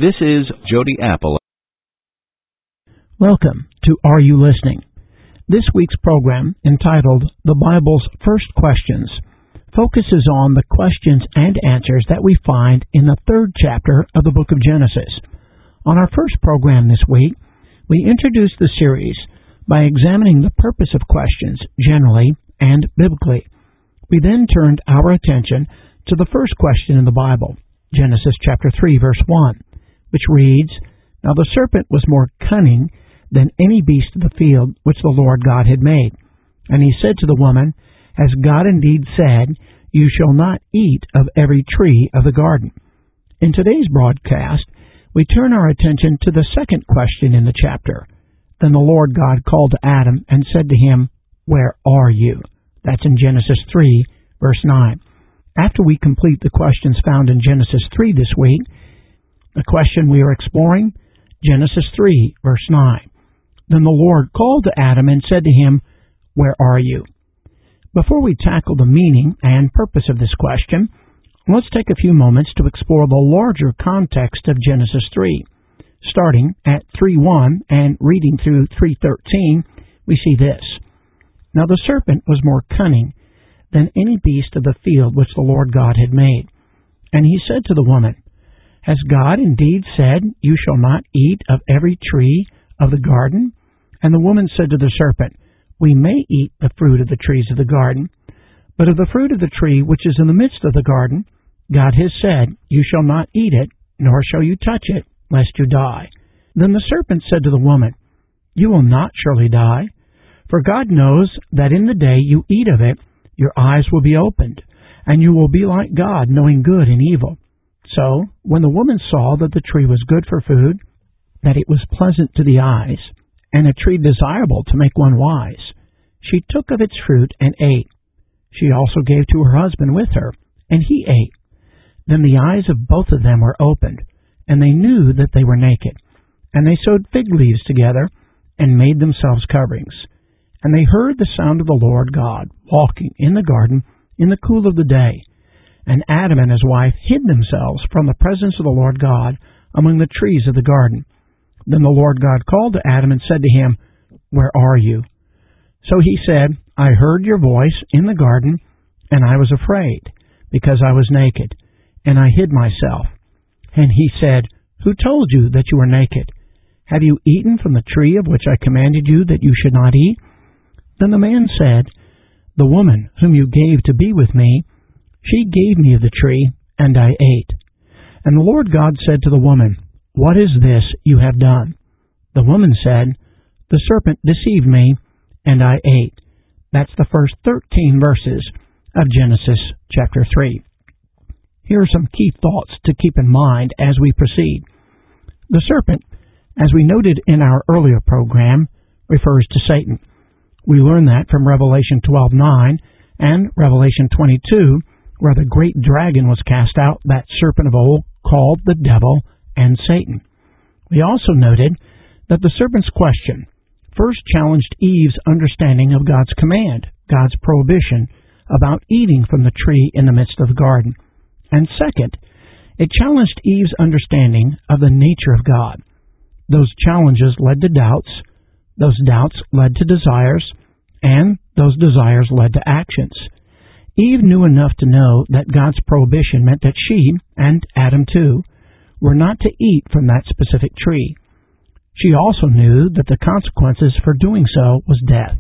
This is Jody Apple. Welcome to Are You Listening? This week's program, entitled The Bible's First Questions, focuses on the questions and answers that we find in the third chapter of the book of Genesis. On our first program this week, we introduced the series by examining the purpose of questions generally and biblically. We then turned our attention to the first question in the Bible, Genesis chapter 3, verse 1, which reads, "Now the serpent was more cunning than any beast of the field which the Lord God had made. And he said to the woman, Has God indeed said, You shall not eat of every tree of the garden?" In today's broadcast, we turn our attention to the second question in the chapter. Then the Lord God called to Adam and said to him, "Where are you?" That's in Genesis 3, verse 9. After we complete the questions found in Genesis 3 this week, the question we are exploring, Genesis 3, verse 9. Then the Lord called to Adam and said to him, "Where are you?" Before we tackle the meaning and purpose of this question, let's take a few moments to explore the larger context of Genesis 3. Starting at 3:1 and reading through 3:13, we see this. "Now the serpent was more cunning than any beast of the field which the Lord God had made. And he said to the woman, Has God indeed said, You shall not eat of every tree of the garden? And the woman said to the serpent, We may eat the fruit of the trees of the garden, but of the fruit of the tree which is in the midst of the garden, God has said, You shall not eat it, nor shall you touch it, lest you die. Then the serpent said to the woman, You will not surely die, for God knows that in the day you eat of it, your eyes will be opened, and you will be like God, knowing good and evil. So, when the woman saw that the tree was good for food, that it was pleasant to the eyes, and a tree desirable to make one wise, she took of its fruit and ate. She also gave to her husband with her, and he ate. Then the eyes of both of them were opened, and they knew that they were naked. And they sewed fig leaves together, and made themselves coverings. And they heard the sound of the Lord God walking in the garden in the cool of the day. And Adam and his wife hid themselves from the presence of the Lord God among the trees of the garden. Then the Lord God called to Adam and said to him, Where are you? So he said, I heard your voice in the garden, and I was afraid, because I was naked, and I hid myself. And he said, Who told you that you were naked? Have you eaten from the tree of which I commanded you that you should not eat? Then the man said, The woman whom you gave to be with me, she gave me of the tree, and I ate. And the Lord God said to the woman, What is this you have done? The woman said, The serpent deceived me, and I ate. That's the first 13 verses of Genesis chapter 3. Here are some key thoughts to keep in mind as we proceed. The serpent, as we noted in our earlier program, refers to Satan. We learn that from Revelation 12:9 and Revelation 22, where the great dragon was cast out, that serpent of old, called the devil and Satan. We also noted that the serpent's question first challenged Eve's understanding of God's command, God's prohibition about eating from the tree in the midst of the garden. And second, it challenged Eve's understanding of the nature of God. Those challenges led to doubts, those doubts led to desires, and those desires led to actions. Eve knew enough to know that God's prohibition meant that she, and Adam too, were not to eat from that specific tree. She also knew that the consequences for doing so was death.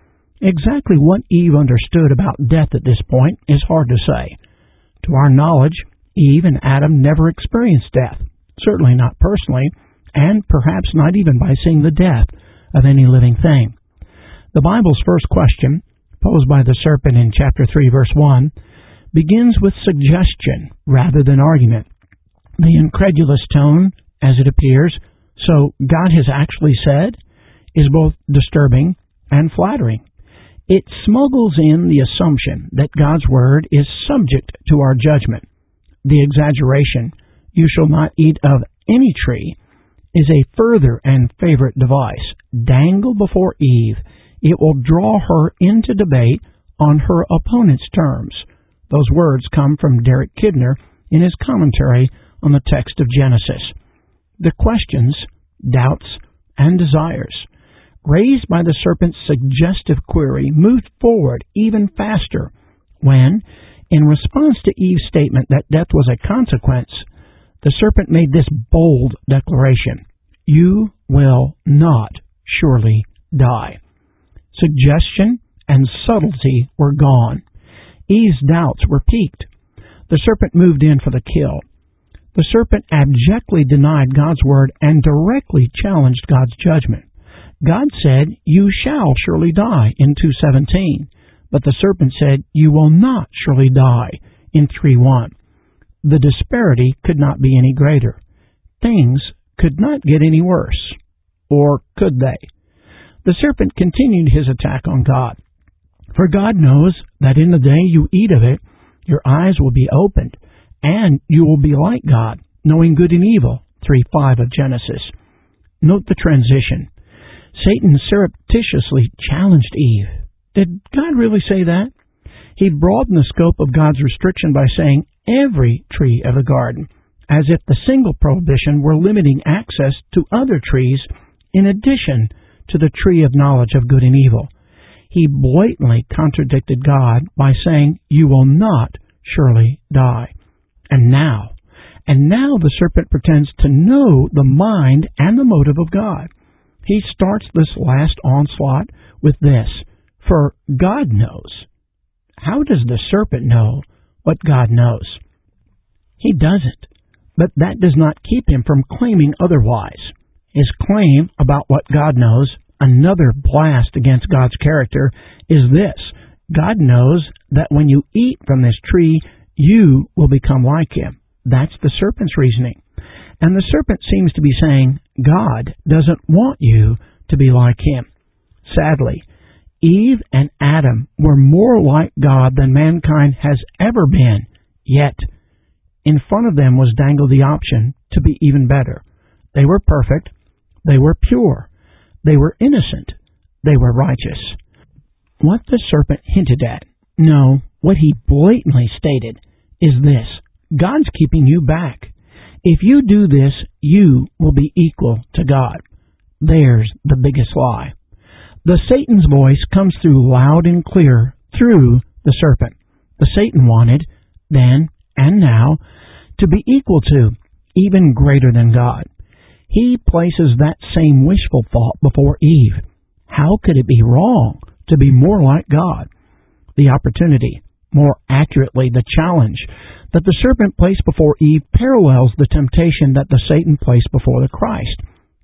Exactly what Eve understood about death at this point is hard to say. To our knowledge, Eve and Adam never experienced death, certainly not personally, and perhaps not even by seeing the death of any living thing. The Bible's first question, posed by the serpent in chapter 3, verse 1, begins with suggestion rather than argument. The incredulous tone, as it appears, "So God has actually said," is both disturbing and flattering. It smuggles in the assumption that God's word is subject to our judgment. The exaggeration, "You shall not eat of any tree," is a further and favorite device dangled before Eve. It will draw her into debate on her opponent's terms. Those words come from Derek Kidner in his commentary on the text of Genesis. the questions, doubts, and desires raised by the serpent's suggestive query moved forward even faster when, in response to Eve's statement that death was a consequence, the serpent made this bold declaration: "You will not surely die." Suggestion and subtlety were gone. Eve's doubts were piqued. The serpent moved in for the kill. The serpent abjectly denied God's word and directly challenged God's judgment. God said, "You shall surely die," in 2:17, but the serpent said, "You will not surely die," in 3:1. The disparity could not be any greater. Things could not get any worse. Or could they? The serpent continued his attack on God. "For God knows that in the day you eat of it, your eyes will be opened, and you will be like God, knowing good and evil." 3:5 of Genesis. Note the transition. Satan surreptitiously challenged Eve. Did God really say that? He broadened the scope of God's restriction by saying every tree of the garden, as if the single prohibition were limiting access to other trees in addition to the tree of knowledge of good and evil. He blatantly contradicted God by saying, "You will not surely die." And now the serpent pretends to know the mind and the motive of God. He starts this last onslaught with this: "For God knows." How does the serpent know what God knows? He doesn't, but that does not keep him from claiming otherwise. His claim about what God knows, another blast against God's character, is this: God knows that when you eat from this tree, you will become like him. That's the serpent's reasoning. And the serpent seems to be saying, God doesn't want you to be like him. Sadly, Eve and Adam were more like God than mankind has ever been, yet in front of them was dangled the option to be even better. They were perfect, they were pure, they were innocent, they were righteous. What the serpent hinted at, no, what he blatantly stated, is this: God's keeping you back. If you do this, you will be equal to God. There's the biggest lie. The Satan's voice comes through loud and clear through the serpent. The Satan wanted, then and now, to be equal to, even greater than God. He places that same wishful thought before Eve. How could it be wrong to be more like God? The opportunity, more accurately the challenge, that the serpent placed before Eve parallels the temptation that the Satan placed before the Christ.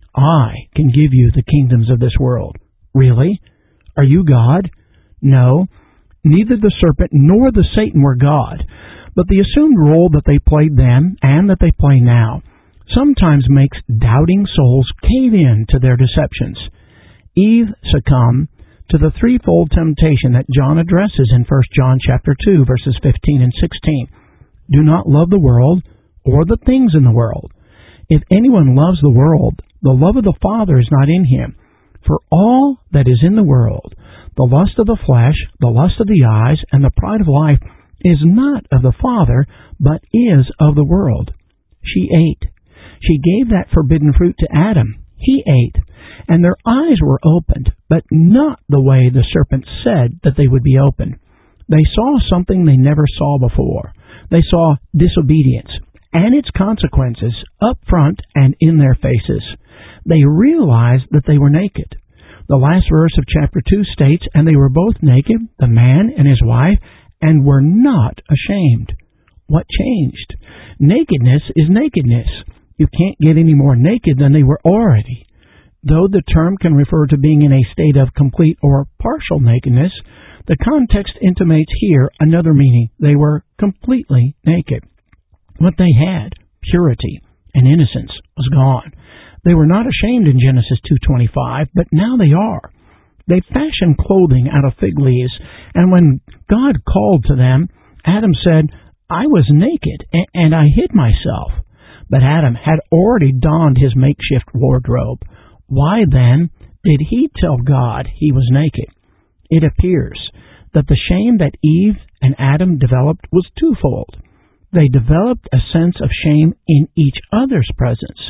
I can give you the kingdoms of this world. Really? Are you God? No. Neither the serpent nor the Satan were God, but the assumed role that they played then and that they play now sometimes makes doubting souls cave in to their deceptions. Eve succumbed to the threefold temptation that John addresses in 1 John chapter 2, verses 15 and 16. Do not love the world or the things in the world. If anyone loves the world, the love of the Father is not in him. For all that is in the world, the lust of the flesh, the lust of the eyes, and the pride of life, is not of the Father, but is of the world. She ate. She gave that forbidden fruit to Adam. He ate. And their eyes were opened, but not the way the serpent said that they would be opened. They saw something they never saw before. They saw disobedience and its consequences up front and in their faces. They realized that they were naked. The last verse of chapter 2 states, and they were both naked, the man and his wife, and were not ashamed. What changed? Nakedness is nakedness. You can't get any more naked than they were already. Though the term can refer to being in a state of complete or partial nakedness, the context intimates here another meaning. They were completely naked. What they had, purity and innocence, was gone. They were not ashamed in Genesis 2:25, but now they are. They fashioned clothing out of fig leaves, and when God called to them, Adam said, I was naked, and I hid myself. But Adam had already donned his makeshift wardrobe. Why, then, did he tell God he was naked? It appears that the shame that Eve and Adam developed was twofold. They developed a sense of shame in each other's presence,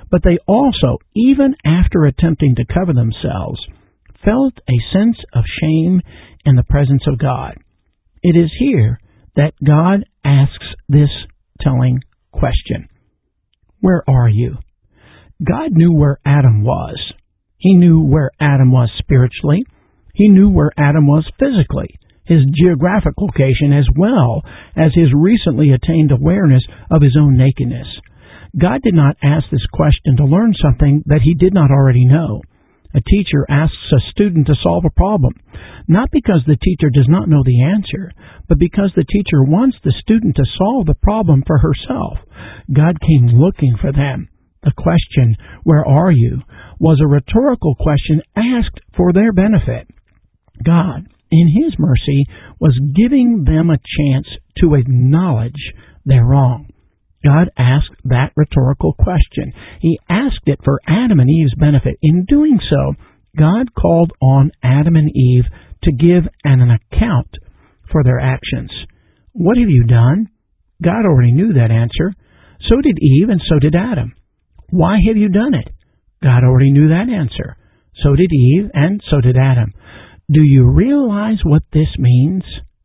But they also, even after attempting to cover themselves, felt a sense of shame in the presence of God. It is here that God asks this telling question. Where are you? God knew where Adam was. He knew where Adam was spiritually. He knew where Adam was physically, his geographic location, as well as his recently attained awareness of his own nakedness. God did not ask this question to learn something that he did not already know. A teacher asks a student to solve a problem, not because the teacher does not know the answer, but because the teacher wants the student to solve the problem for herself. God came looking for them. The question, where are you, was a rhetorical question asked for their benefit. God, in his mercy, was giving them a chance to acknowledge their wrong. God asked that rhetorical question. He asked it for Adam and Eve's benefit. In doing so, God called on Adam and Eve to give an account for their actions. What have you done? God already knew that answer. So did Eve and so did Adam. Why have you done it? God already knew that answer. So did Eve and so did Adam. Do you realize what this means?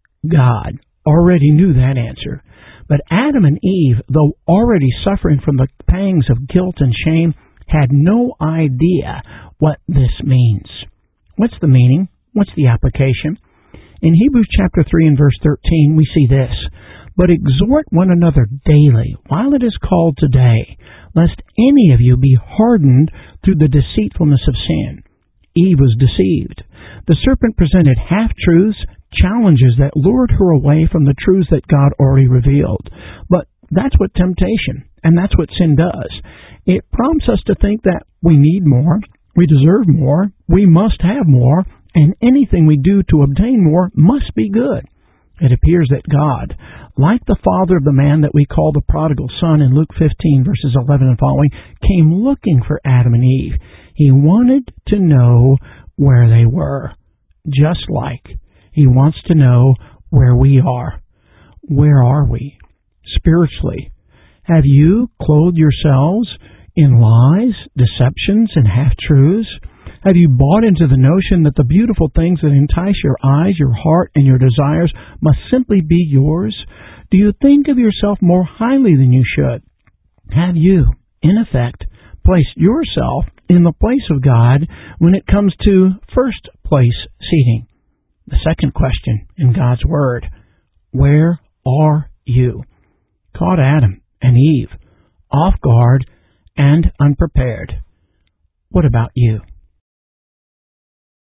God already knew that answer. But Adam and Eve, though already suffering from the pangs of guilt and shame, had no idea what this means. What's the meaning? What's the application? In Hebrews chapter 3 and verse 13, we see this. But exhort one another daily, while it is called today, lest any of you be hardened through the deceitfulness of sin. Eve was deceived. The serpent presented half-truths, challenges that lured her away from the truths that God already revealed. But that's what temptation, and that's what sin does. It prompts us to think that we need more, we deserve more, we must have more, and anything we do to obtain more must be good. It appears that God, like the father of the man that we call the prodigal son in Luke 15 verses 11 and following, came looking for Adam and Eve. He wanted to know where they were, just like he wants to know where we are. Where are we spiritually? Have you clothed yourselves in lies, deceptions, and half-truths? Have you bought into the notion that the beautiful things that entice your eyes, your heart, and your desires must simply be yours? Do you think of yourself more highly than you should? Have you, in effect, placed yourself in the place of God when it comes to first place seating? The second question in God's Word, where are you? Caught Adam and Eve off guard and unprepared. What about you?